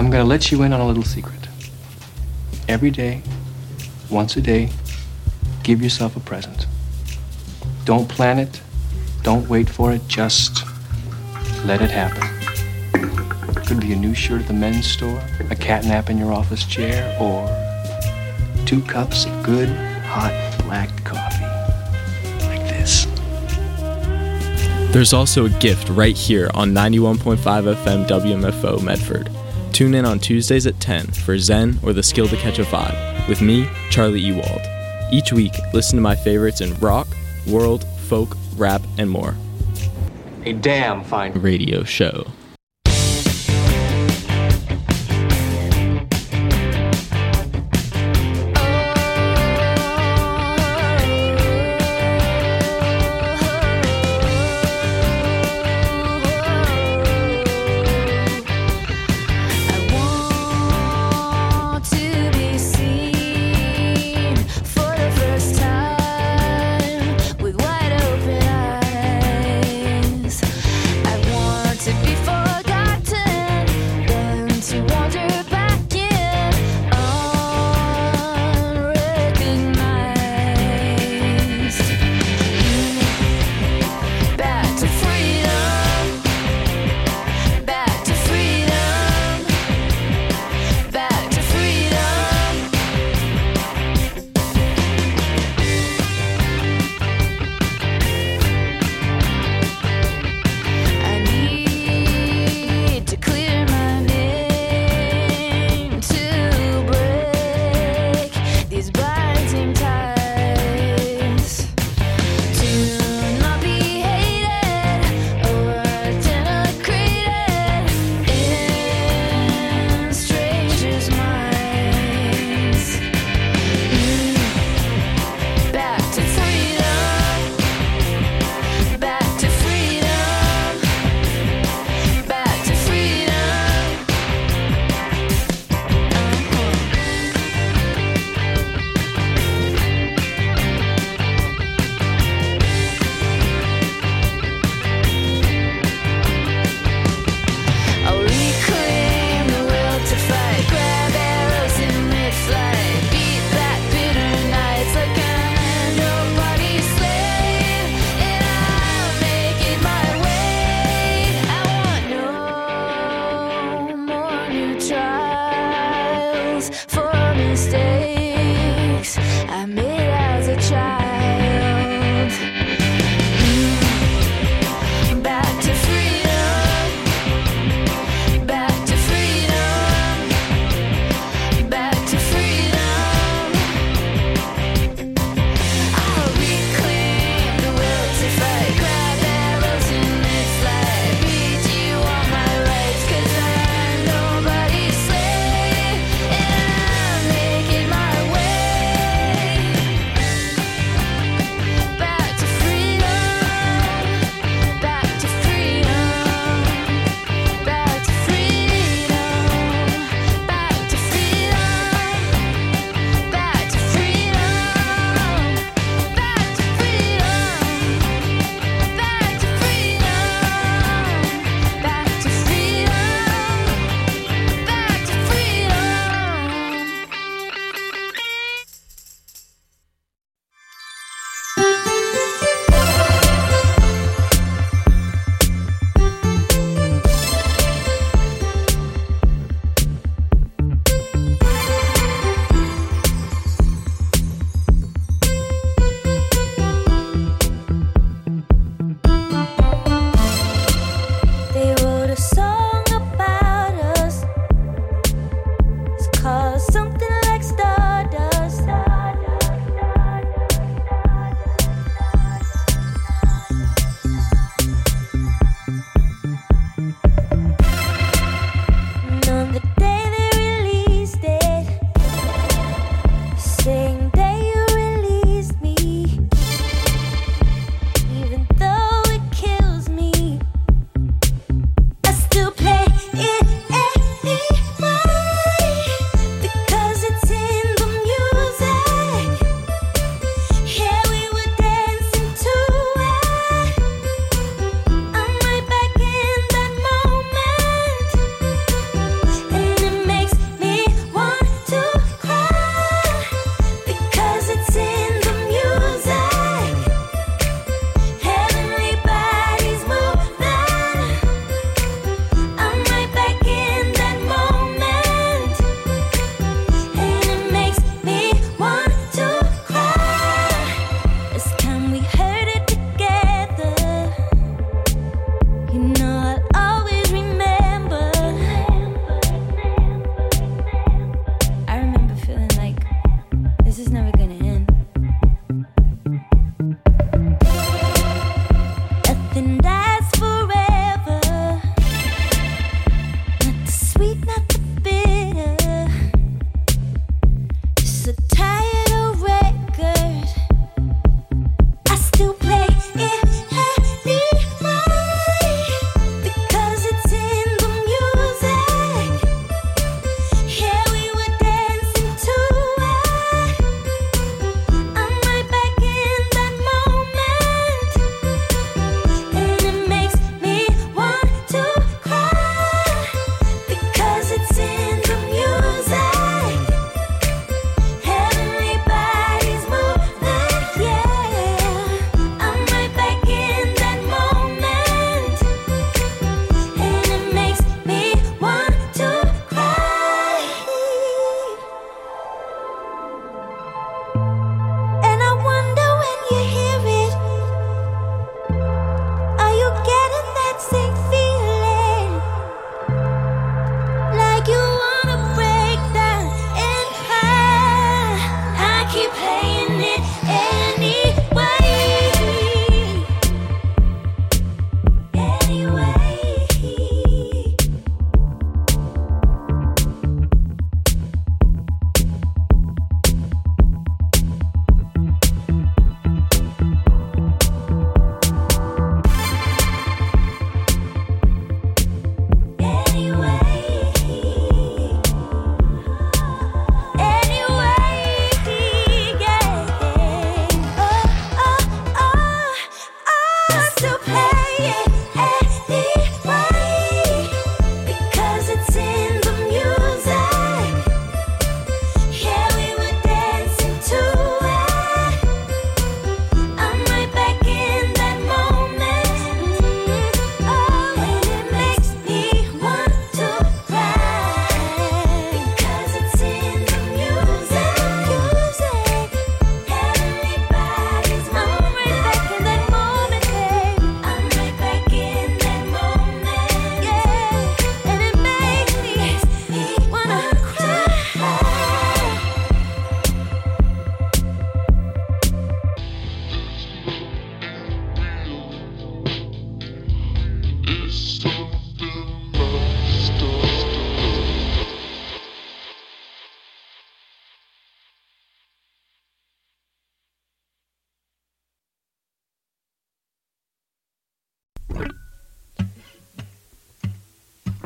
I'm going to let you in on a little secret. Every day, once a day, give yourself a present. Don't plan it. Don't wait for it. Just let it happen. Could be a new shirt at the men's store, a cat nap in your office chair, or 2 cups of good, hot, black coffee. Like this. There's also a gift right here on 91.5 FM WMFO Medford. Tune in on Tuesdays at 10 for Zen or the Skill to Catch a Vibe with me, Charlie Ewald. Each week, listen to my favorites in rock, world, folk, rap, and more. A damn fine Radio show. Before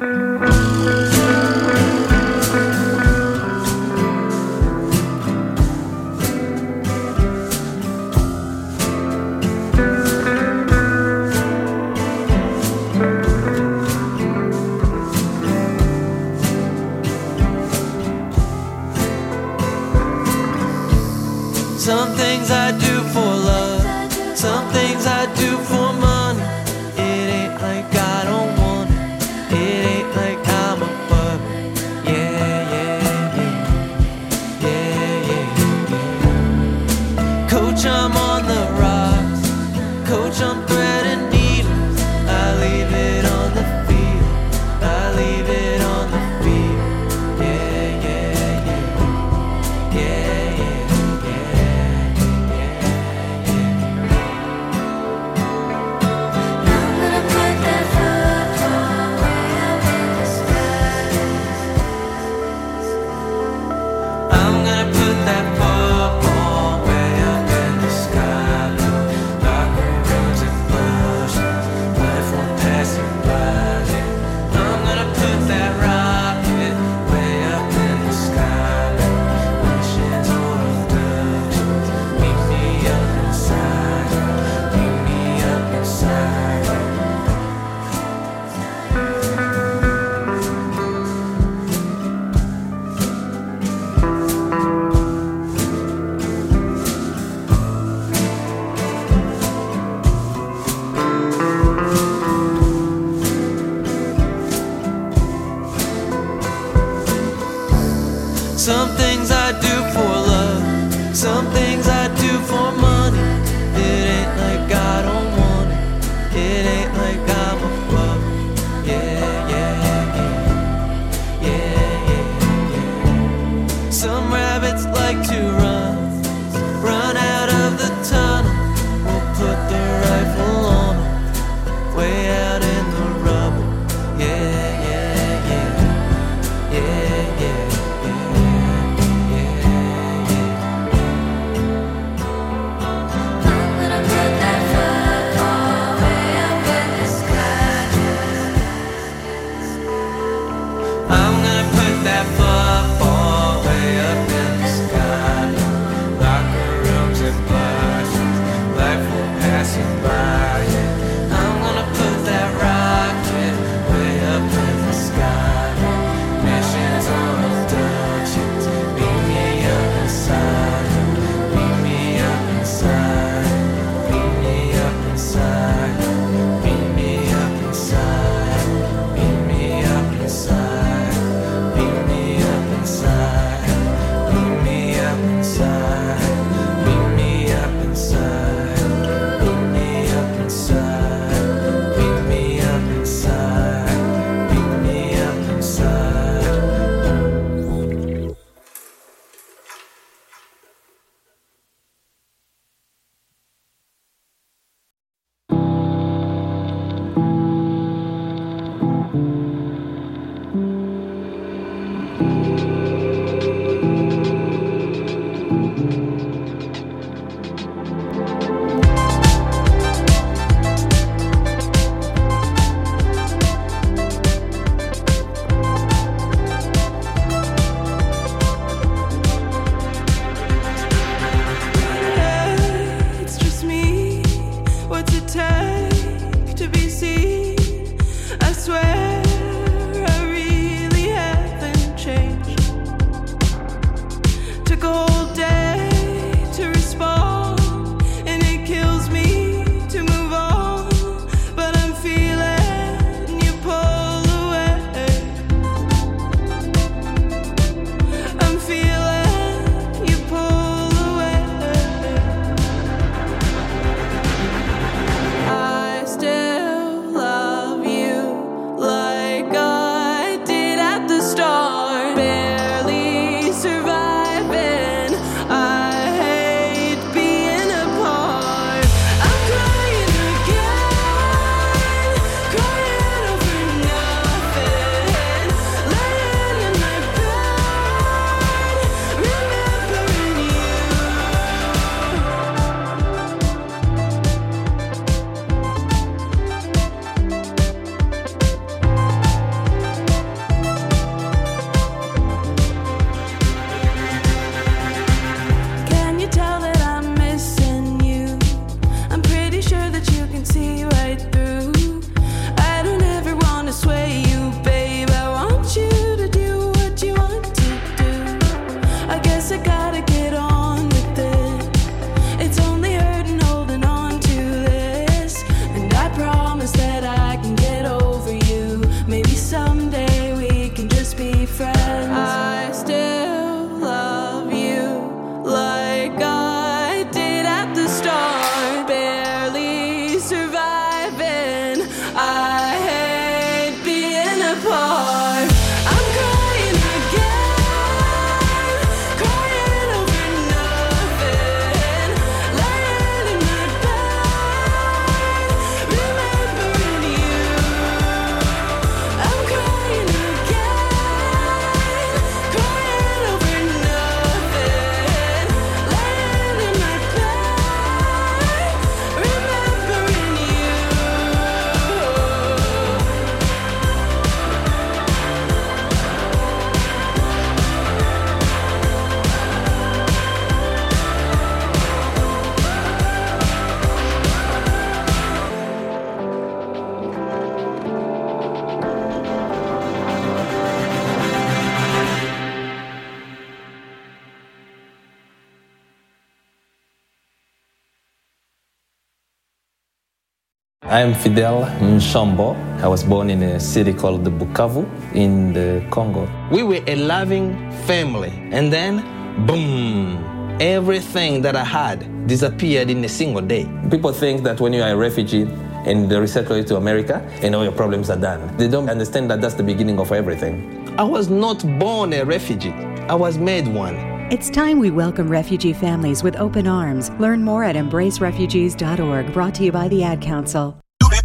Some things I do for love, some things I do for money. It ain't like I don't want it, it ain't like I'm a puppet. Yeah, yeah, yeah, yeah, yeah, yeah. Coach, I'm on the rocks, coach, I'm threading needles. I leave it on the field, I leave it on the field. Yeah, yeah, yeah, yeah, yeah. I'm Fidel Nshambo. I was born in a city called Bukavu in the Congo. We were a loving family, and then, boom, everything that I had disappeared in a single day. People think that when you are a refugee and they resettle you to America, and all your problems are done. They don't understand that that's the beginning of everything. I was not born a refugee. I was made one. It's time we welcome refugee families with open arms. Learn more at embracerefugees.org, brought to you by the Ad Council.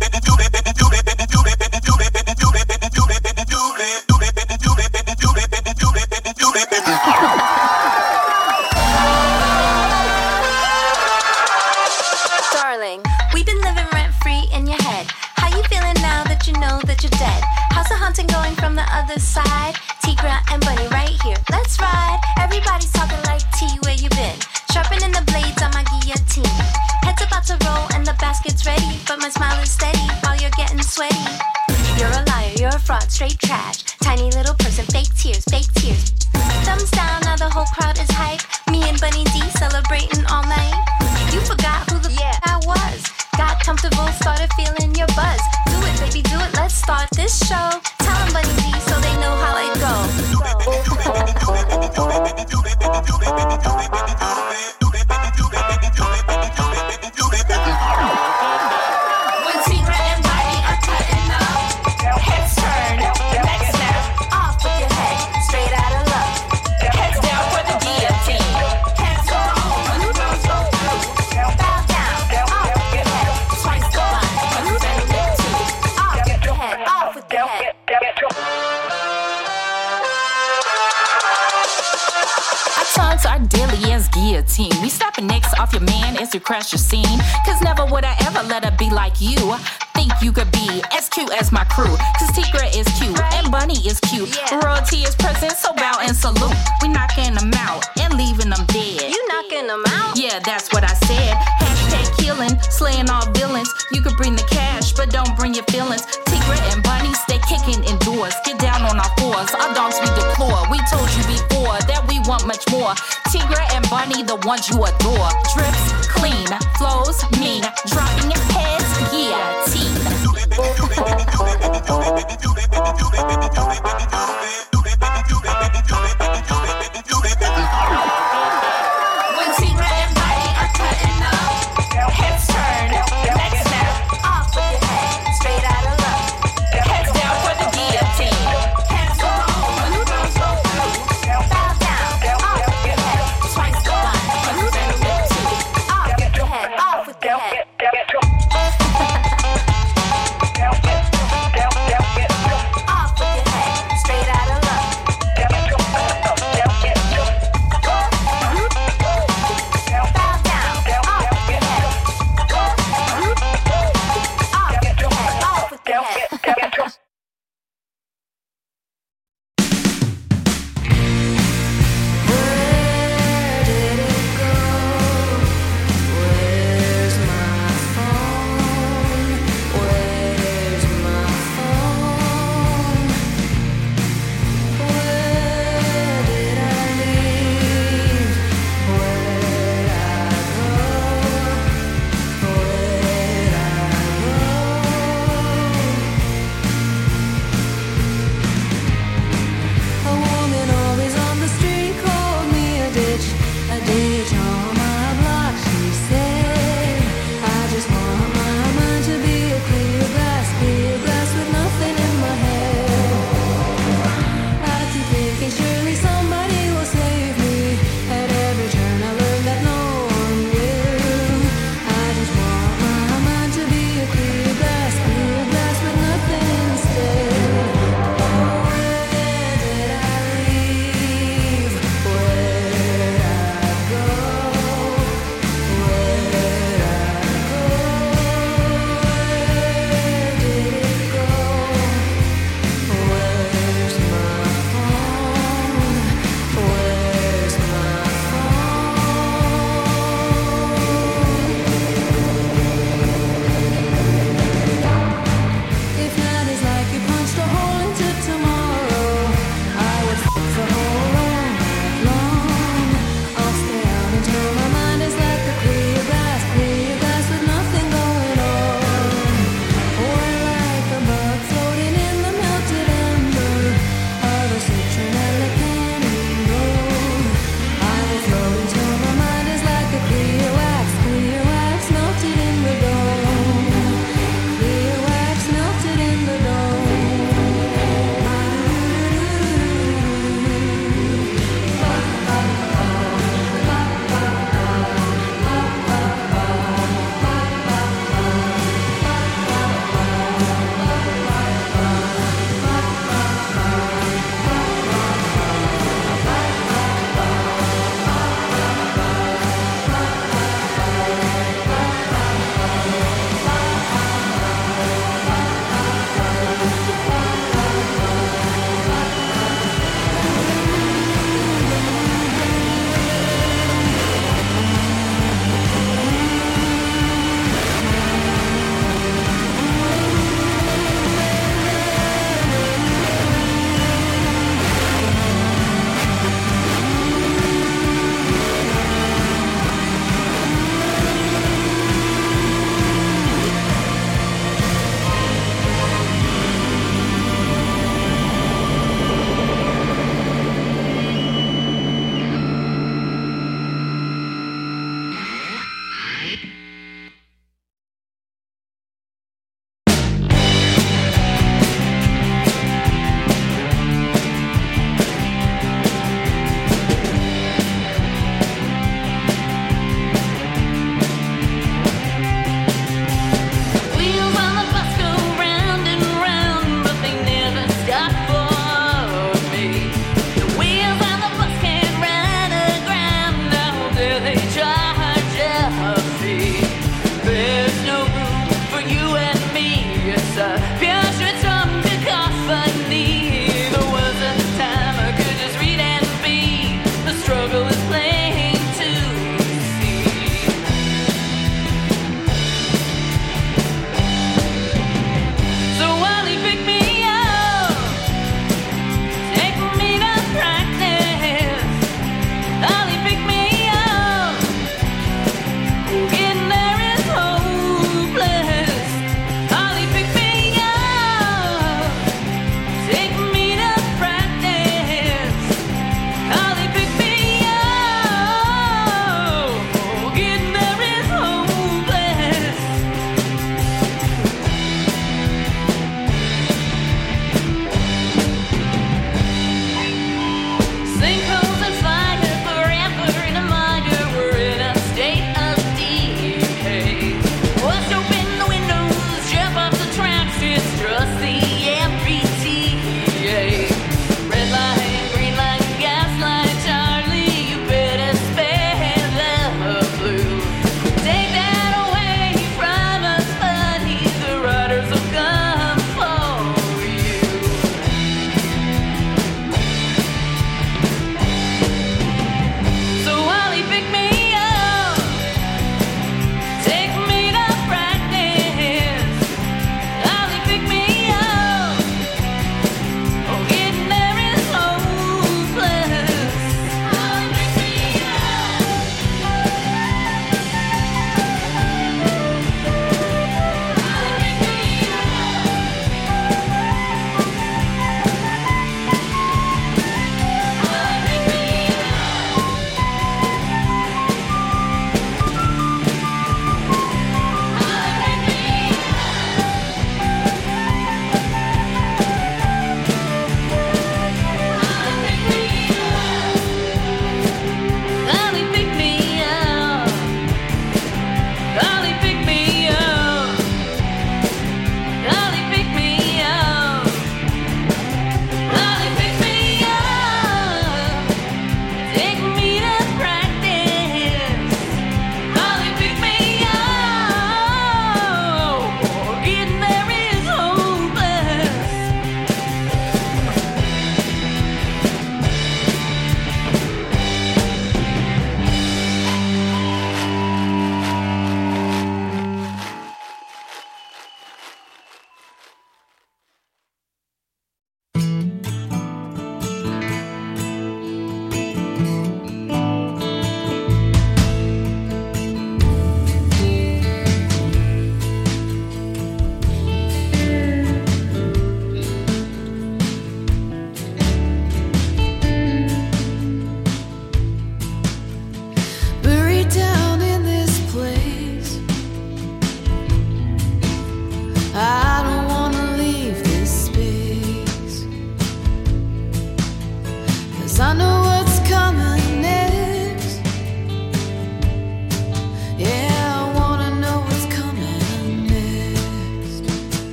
Darling, we've been living rent-free in your head. How you feeling now that you know that you're dead? How's the hunting going from the other side? Tigra and Bunny right here, let's ride. Everybody's talking like T, where you been? Sharpening the blades on my guillotine. Head's about to roll and the basket's ready, but my smile is steady while you're getting sweaty. You're a liar, you're a fraud, straight trash. Tiny little person, fake tears, fake tears. Thumbs down, now the whole crowd is hype. Me and Bunny D celebrating all night. You forgot who the I was. Got comfortable, started feeling your buzz. Do it, baby, do it, let's start this show. Tell them Bunny D so they know how it goes. When Tigra and Bunny are cutting up, heads turn, neck snap, off with your head, straight out of luck. Heads down for the guillotine. Heads go home, bow down, off with your head, twice go on, off with the head, off with the head. Our tongues are deadly as guillotine. We snapping necks off your man as you crash your scene. Cause never would I ever let her be like you. Think you could be as cute as my crew. Cause Tigra is cute and Bunny is cute. Royalty is present, so bow and salute. We knocking them out and leaving them dead. You knocking them out? Yeah, that's what I said. Hashtag killing, slaying all villains. You could bring the cash, but don't bring your feelings. Tigra and Bunny stay kicking indoors. Get down on our fours, our dogs we deplore. We told you before that we want much more. Tigra and Bunny, the ones you adore. Drips clean, flows mean, dropping your heads, guillotine. When Tigra and Bunny are cutting up, heads turn, neck snap, off with your head, straight out of luck. Heads down for the guillotine. Heads go home, bow down, off with your head, twice go on, off with the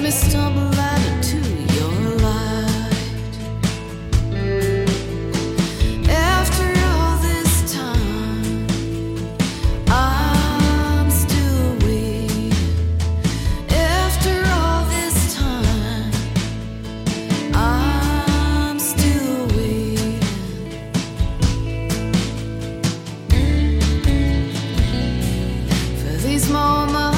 me stumble out into your light. After all this time, I'm still waiting. After all this time, I'm still waiting for these moments.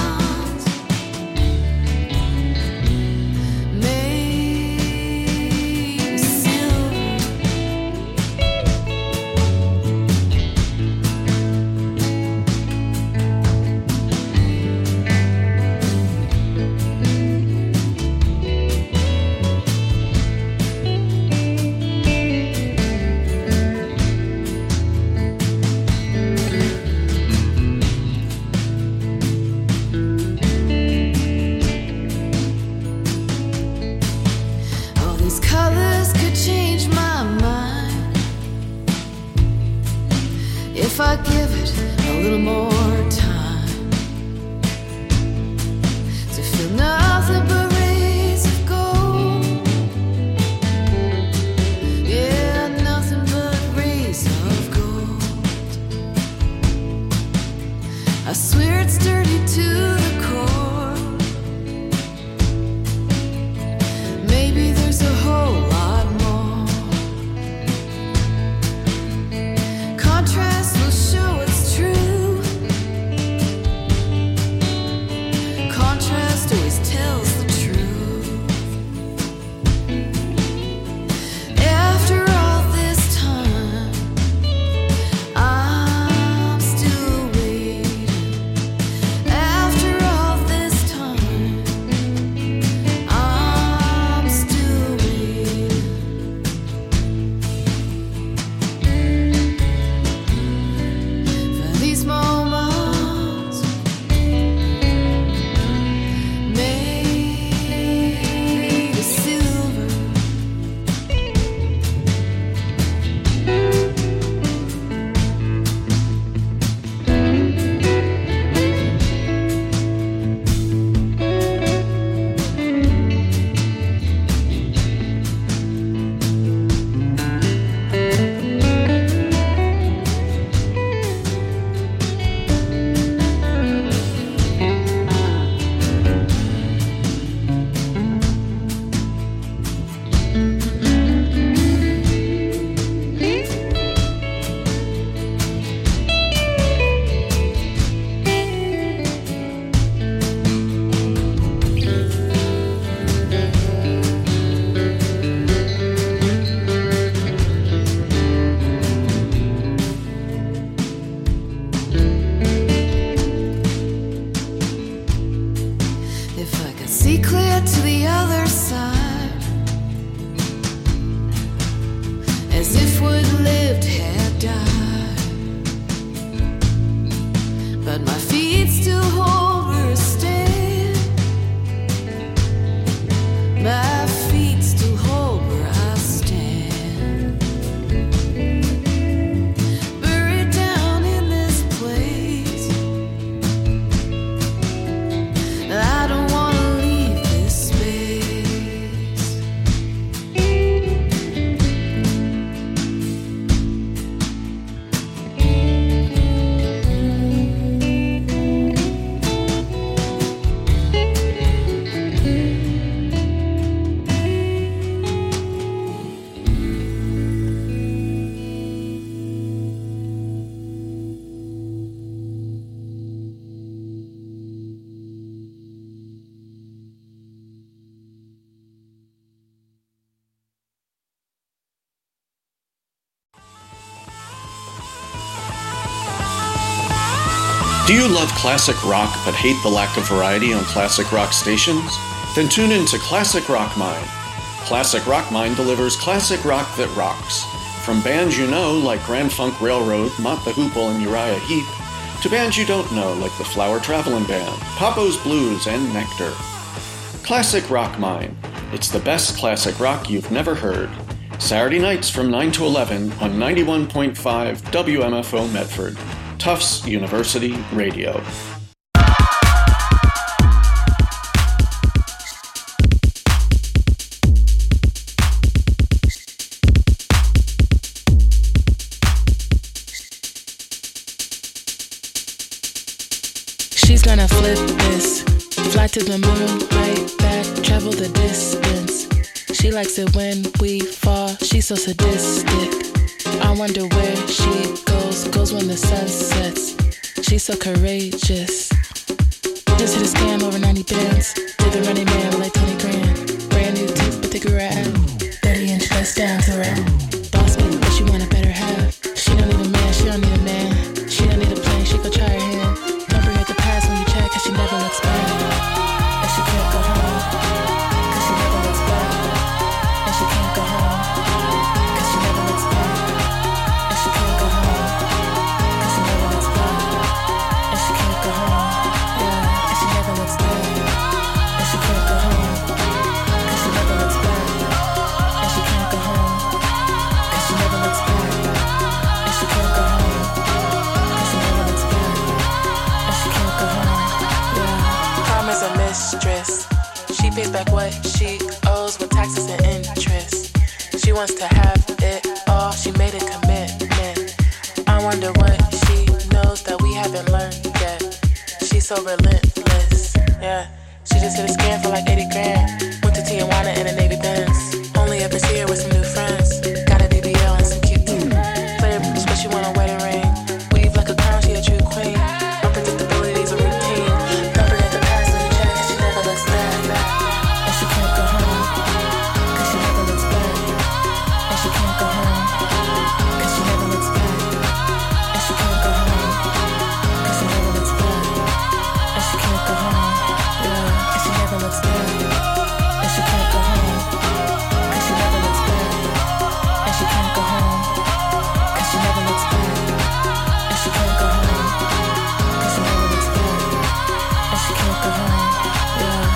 If I give it a little more time to feel nothing but rays of gold, yeah, nothing but rays of gold. I swear it's dirty to the core. Maybe there's a whole lot more. Contrast will show it's true. Contrast always tells the truth. After all this time, I'm still waiting. After all this time, I'm still waiting for these moments made of silver. If I could see clear to the other side, as if what lived had died, but my feet still hold where I stand. My feet still hold where I stand. Buried down in this place, I don't wanna leave this space. Do you love classic rock but hate the lack of variety on classic rock stations? Then tune in to Classic Rock Mind. Classic Rock Mind delivers classic rock that rocks. From bands you know like Grand Funk Railroad, Mott the Hoople, and Uriah Heep, to bands you don't know like the Flower Traveling Band, Papo's Blues, and Nectar. Classic Rock Mind. It's the best classic rock you've never heard. Saturday nights from 9 to 11 on 91.5 WMFO Medford. Tufts University Radio. She's gonna flip this. Fly to the moon, right back, travel the distance. She likes it when we fall, she's so sadistic. I wonder where she goes when the sun sets. She's so courageous. Just hit a scam over 90 bands. Did the Running Man like 20 grand. Brand new teeth, but they grew her out. 30-inch bust down to her. Boss me, but she want a better half. She don't need a man, she don't need a man. She don't need a plane, she go try her hand. Don't forget the past when you check, cause she never looks back. And she can't go home, cause she never looks back. And she can't go home, cause she never looks back. And she can't go home, cause she never looks back. And she can't go home, yeah. And she never looks back. And she can't go home, cause she never looks back. And she can't go home, cause she never looks back. And she can't go home, cause she never looks back. And she can't go home, yeah. Prom is a mistress. She pays back what she owes with taxes and interest. She wants to have it all, she made a commitment. I wonder what she knows that we haven't learned yet. She's so relentless, yeah. She just hit a scam for like 80 grand. Went to Tijuana in a Navy Benz. Only up this year with some new friends. Got a BBL and some cute teeth. Player boots, but she want a wedding ring. Weave like a crown, she a true queen. Unpredictability's a routine. Don't forget the past when you check, cause she never looks back. And she can't go home, cause she never looks back. And she can't go home, cause she never looks back. And she can't go home, cause she never looks back. And she can't go home, yeah. And she never looks back. And she can't go home, cause she never looks back. And she can't go home, cause she never looks back. And she can't go home, cause she never looks back. And she can't go home, yeah.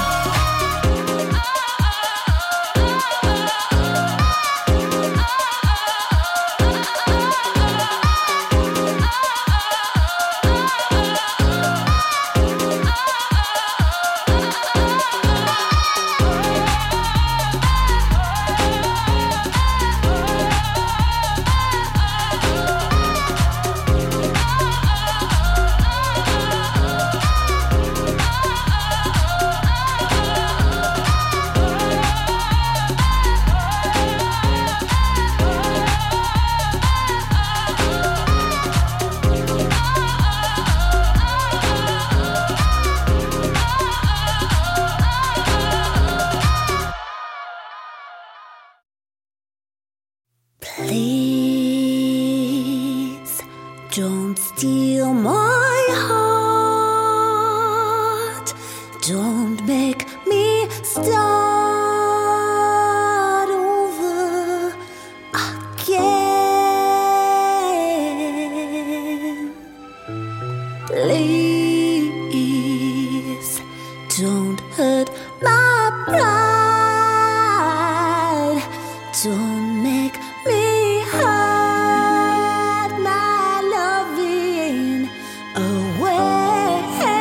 Please don't steal my heart. Don't make me start over again. Please don't hurt my pride. Don't make me hide my loving away.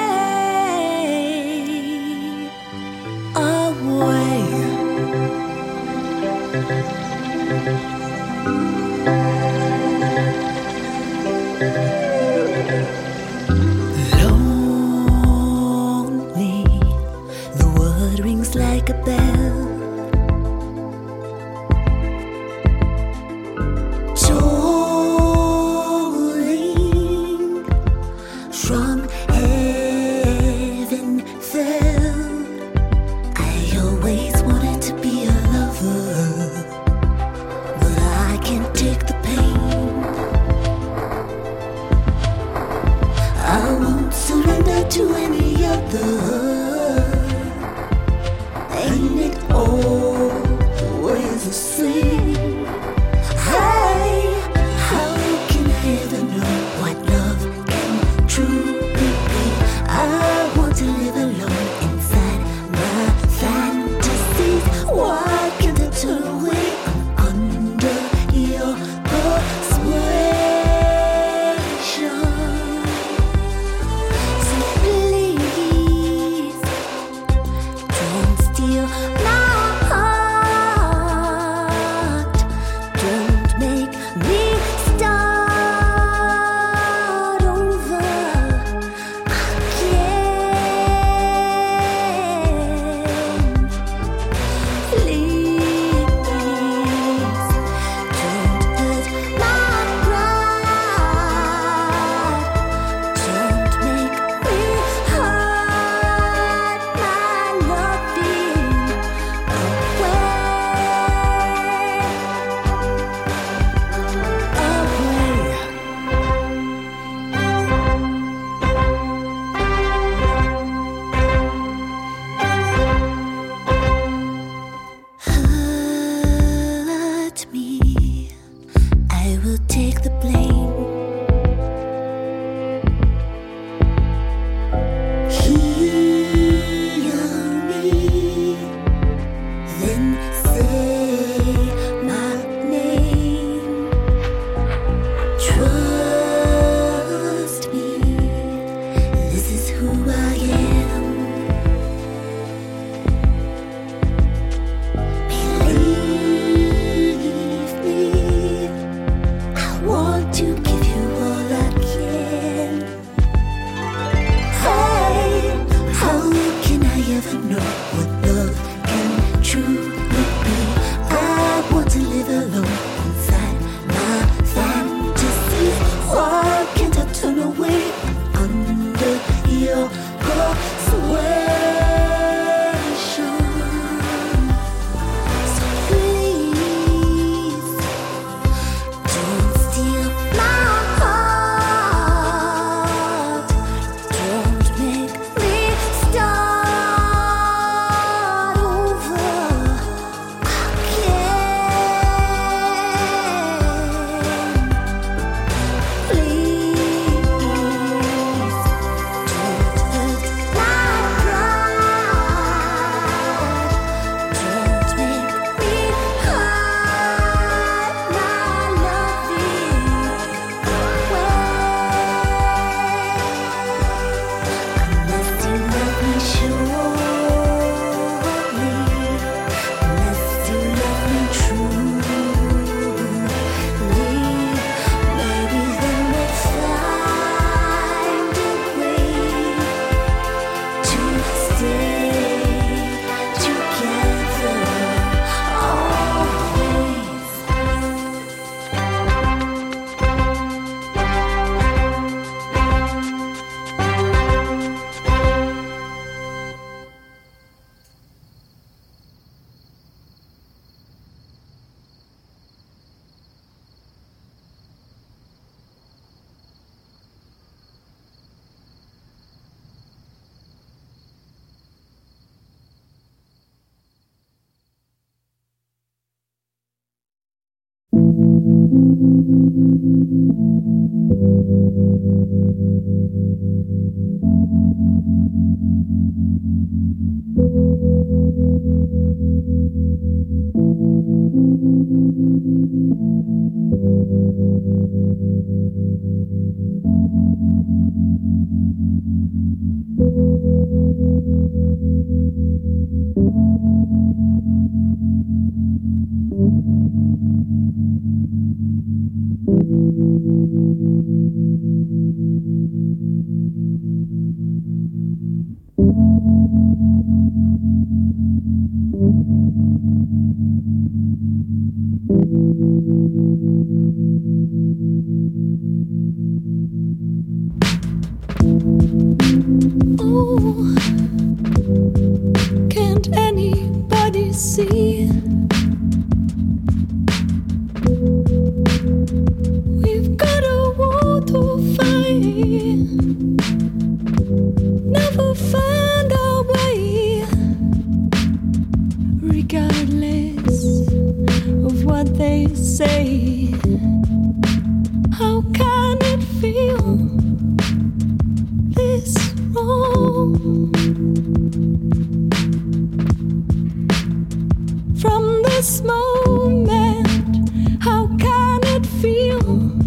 Lonely, the word rings like a bell. Tolling from heaven fell. I always wanted to be a lover, but I can't take the pain. I won't surrender to any other. Ain't it always the same? Hey, how can I ever know what love can truly be? I want to live alone inside my fantasies. Why can't I turn away? I'm under your persuasion. So please Oh, can't anybody see? We've got a war to fight. Never find our way, regardless of what they say. How can it feel this wrong? From this moment, how can it feel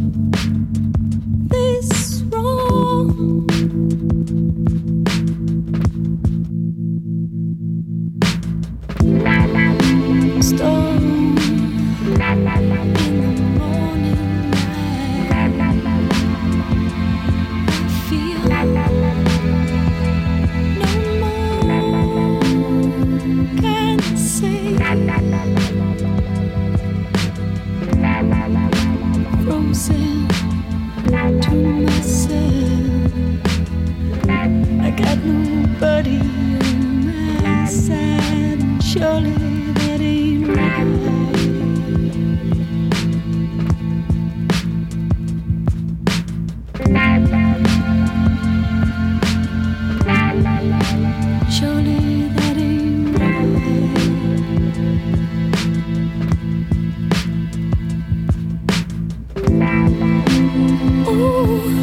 this wrong? Storm in the morning light. I feel no more can say. Frozen to myself. I got nobody on my side, and surely that ain't right. Surely that ain't right. Ooh,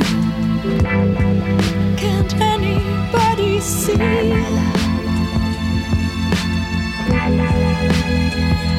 can't anybody see?